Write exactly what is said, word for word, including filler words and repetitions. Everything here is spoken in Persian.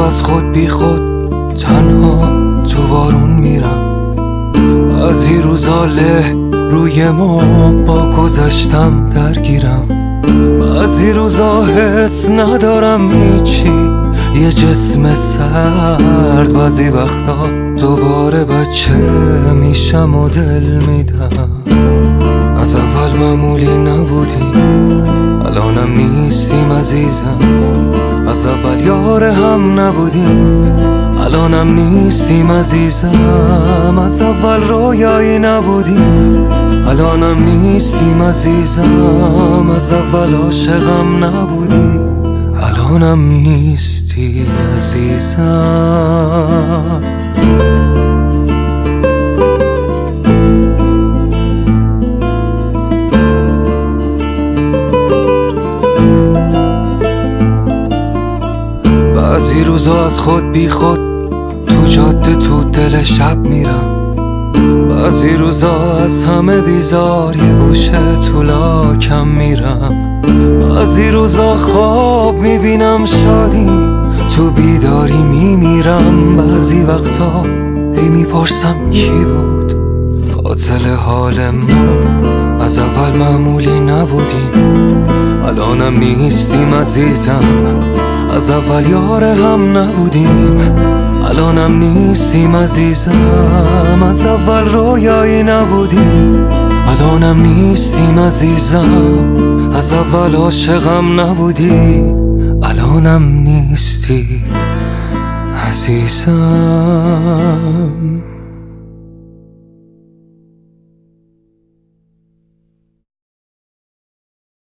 از خود بی خود تنها تو بارون میرم. بعضی روزا له روی ما با گذشتم درگیرم. بعضی روزا حس ندارم هیچی، یه جسم سرد. بعضی وقتا دوباره بچه میشم و دل میدم. از اول معمولی نبودیم، الانم نیستیم عزیزم. از اول یار هم نبودیم، الانم نیستیم عزیزم. از اول رویایی نبودیم، الانم نیستیم عزیزم. از اول عاشقم نبودیم، الانم نیستی عزیزم. بعضی روزا از خود بی خود تو جاده تو دل شب میرم. بعضی روزا از همه بیزار یه گوشه تو لاکم میرم. بعضی روزا خواب میبینم شادی، تو بیداری میمیرم. بعضی وقتا هی میپرسم کی بود قاتل حال ما. از اول معمولی نبودیم، الانم نیستیم عزیزم. از اول یار هم نبودیم، الانم نیستیم عزیزم. از اول رویایی نبودیم، الانم نیستیم عزیزم. از اول عاشقم نبودی، الانم نیستی عزیزم.